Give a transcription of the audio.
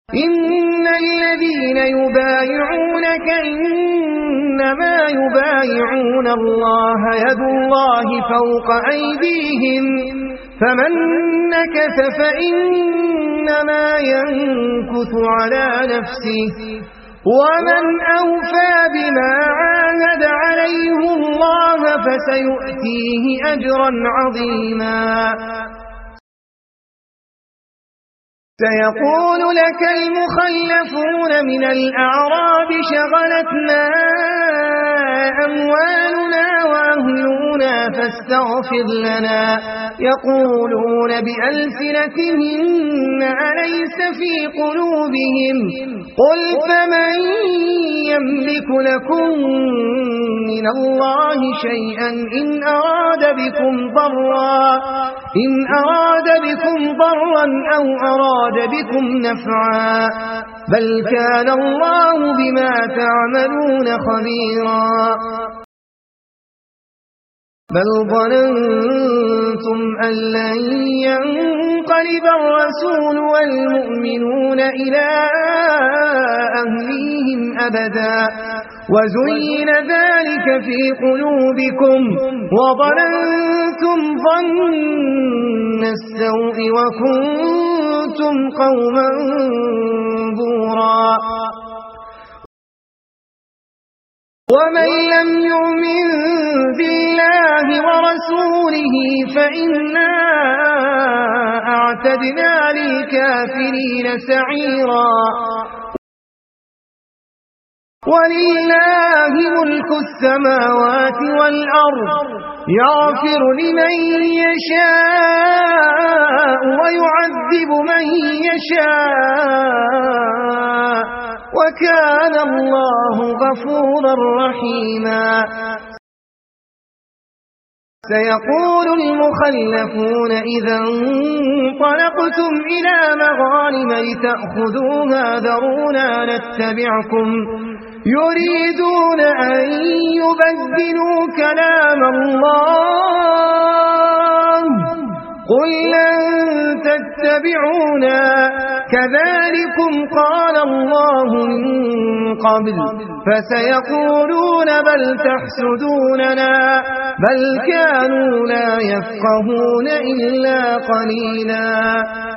إن الذين يبايعونك إنما يبايعون الله يد الله فوق أيديهم فمن نكث فإنما ينكث على نفسه ومن أوفى بما عاهد عليه الله فسيؤتيه أجرا عظيما سيقول لك المخلفون من الأعراب شغلتنا أموالنا وأهلنا فاستغفر لنا يقولون بألسنتهم أليس في قلوبهم قل فمن يملك لكم من الله شيئا إن أراد بكم ضرا أو أراد بكم نفعا بل كان الله بما تعملون خبيرا بل ظننتم أن لن ينقلب الرسول والمؤمنون إلى أهليهم أبدا وزين ذلك في قلوبكم وظننتم ظن السوء وكنتم قوما بورا ومن لم يؤمن بالله ورسوله فإنا أعتدنا للكافرين سعيرا ولله ملك السماوات والأرض يغفر لمن يشاء ويعذب من يشاء وكان الله غفورا رحيما سيقول المخلفون إذا انطلقتم إلى مغانم لتأخذوها ذرونا نتبعكم يريدون أن يبدلوا كلام الله قل لن تتبعونا كذلكم قال الله من قبل فسيقولون بل تحسدوننا بل كانوا لا يفقهون إلا قليلا